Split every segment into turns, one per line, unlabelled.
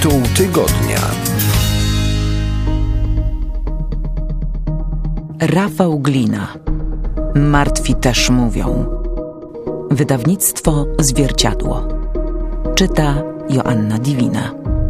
Tytuł tygodnia.
Rafał Glina. Martwi też mówią. Wydawnictwo Zwierciadło. Czyta Joanna Divina.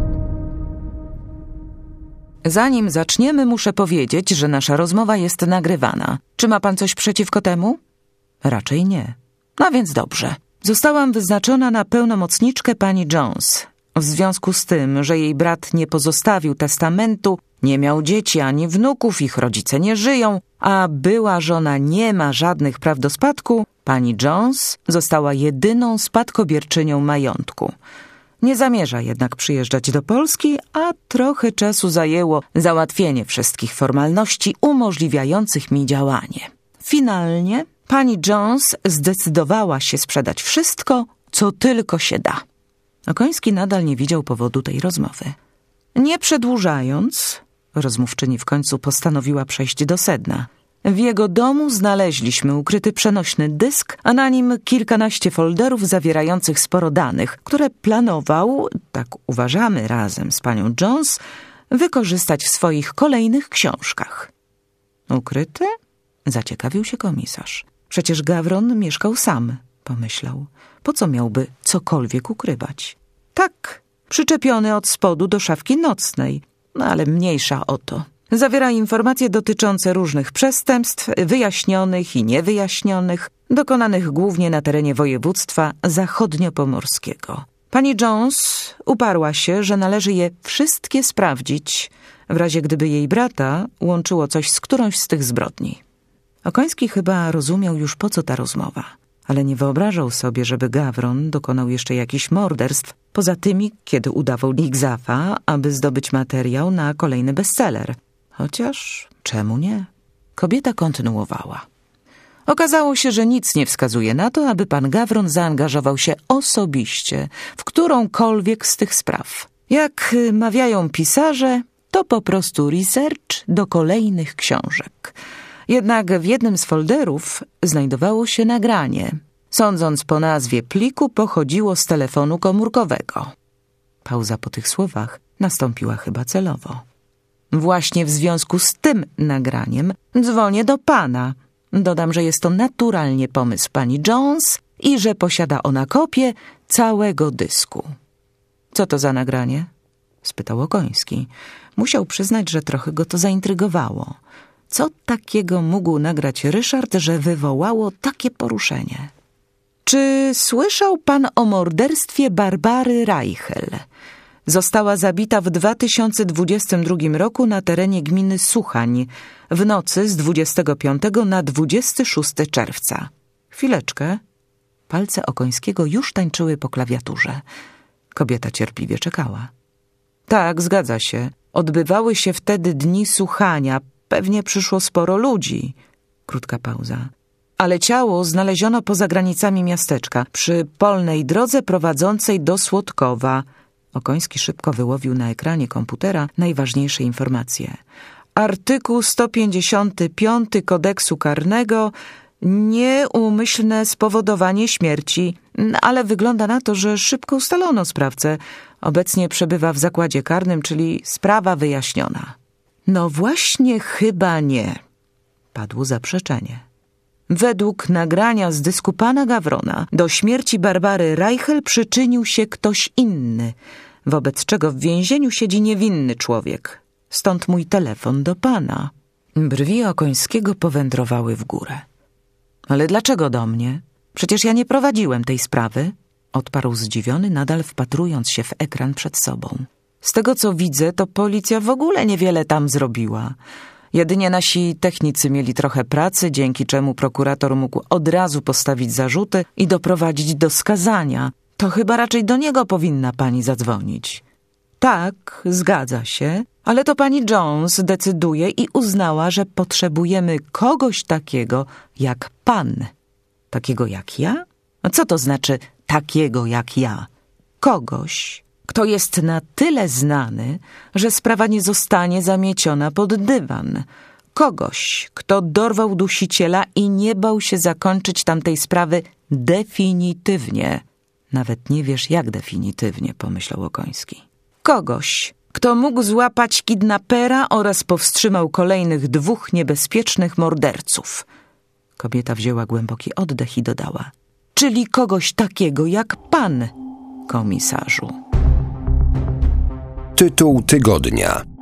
Zanim zaczniemy, muszę powiedzieć, że nasza rozmowa jest nagrywana. Czy ma pan coś przeciwko temu? Raczej nie. No więc dobrze. Zostałam wyznaczona na pełnomocniczkę pani Jones. W związku z tym, że jej brat nie pozostawił testamentu, nie miał dzieci ani wnuków, ich rodzice nie żyją, a była żona nie ma żadnych praw do spadku, pani Jones została jedyną spadkobierczynią majątku. Nie zamierza jednak przyjeżdżać do Polski, a trochę czasu zajęło załatwienie wszystkich formalności umożliwiających mi działanie. Finalnie pani Jones zdecydowała się sprzedać wszystko, co tylko się da. Okoński nadal nie widział powodu tej rozmowy. Nie przedłużając, rozmówczyni w końcu postanowiła przejść do sedna. W jego domu znaleźliśmy ukryty przenośny dysk, a na nim kilkanaście folderów zawierających sporo danych, które planował, tak uważamy razem z panią Jones, wykorzystać w swoich kolejnych książkach. Ukryty? Zaciekawił się komisarz. Przecież Gawron mieszkał sam, pomyślał. Po co miałby cokolwiek ukrywać? Tak, przyczepiony od spodu do szafki nocnej, no ale mniejsza o to. Zawiera informacje dotyczące różnych przestępstw, wyjaśnionych i niewyjaśnionych, dokonanych głównie na terenie województwa zachodniopomorskiego. Pani Jones uparła się, że należy je wszystkie sprawdzić, w razie gdyby jej brata łączyło coś z którąś z tych zbrodni. Okoński chyba rozumiał już, po co ta rozmowa, ale nie wyobrażał sobie, żeby Gawron dokonał jeszcze jakichś morderstw, poza tymi, kiedy udawał Ligzafa, aby zdobyć materiał na kolejny bestseller. Chociaż czemu nie? Kobieta kontynuowała. Okazało się, że nic nie wskazuje na to, aby pan Gawron zaangażował się osobiście w którąkolwiek z tych spraw. Jak mawiają pisarze, to po prostu research do kolejnych książek. Jednak w jednym z folderów znajdowało się nagranie. Sądząc po nazwie pliku, pochodziło z telefonu komórkowego. Pauza po tych słowach nastąpiła chyba celowo. Właśnie w związku z tym nagraniem dzwonię do pana. Dodam, że jest to naturalnie pomysł pani Jones i że posiada ona kopię całego dysku. Co to za nagranie? Spytał Okoński. Musiał przyznać, że trochę go to zaintrygowało. Co takiego mógł nagrać Ryszard, że wywołało takie poruszenie? Czy słyszał pan o morderstwie Barbary Reichel? Została zabita w 2022 roku na terenie gminy Suchań w nocy z 25 na 26 czerwca. Chwileczkę. Palce Okońskiego już tańczyły po klawiaturze. Kobieta cierpliwie czekała. Tak, zgadza się. Odbywały się wtedy dni Suchania. Pewnie przyszło sporo ludzi. Krótka pauza. Ale ciało znaleziono poza granicami miasteczka, przy polnej drodze prowadzącej do Słodkowa. Okoński szybko wyłowił na ekranie komputera najważniejsze informacje. Artykuł 155 kodeksu karnego, nieumyślne spowodowanie śmierci, ale wygląda na to, że szybko ustalono sprawcę. Obecnie przebywa w zakładzie karnym, czyli sprawa wyjaśniona. No właśnie chyba nie. Padło zaprzeczenie. Według nagrania z dysku pana Gawrona do śmierci Barbary Reichel przyczynił się ktoś inny, wobec czego w więzieniu siedzi niewinny człowiek. Stąd mój telefon do pana. Brwi Okońskiego powędrowały w górę. Ale dlaczego do mnie? Przecież ja nie prowadziłem tej sprawy. Odparł zdziwiony, nadal wpatrując się w ekran przed sobą. Z tego co widzę, to policja w ogóle niewiele tam zrobiła. Jedynie nasi technicy mieli trochę pracy, dzięki czemu prokurator mógł od razu postawić zarzuty i doprowadzić do skazania. To chyba raczej do niego powinna pani zadzwonić. Tak, zgadza się, ale to pani Jones decyduje i uznała, że potrzebujemy kogoś takiego jak pan. Takiego jak ja? A co to znaczy takiego jak ja? Kogoś, kto jest na tyle znany, że sprawa nie zostanie zamieciona pod dywan. Kogoś, kto dorwał dusiciela i nie bał się zakończyć tamtej sprawy definitywnie. Nawet nie wiesz, jak definitywnie, pomyślał Okoński. Kogoś, kto mógł złapać kidnapera oraz powstrzymał kolejnych 2 niebezpiecznych morderców. Kobieta wzięła głęboki oddech i dodała: czyli kogoś takiego jak pan, komisarzu.
Tytuł tygodnia.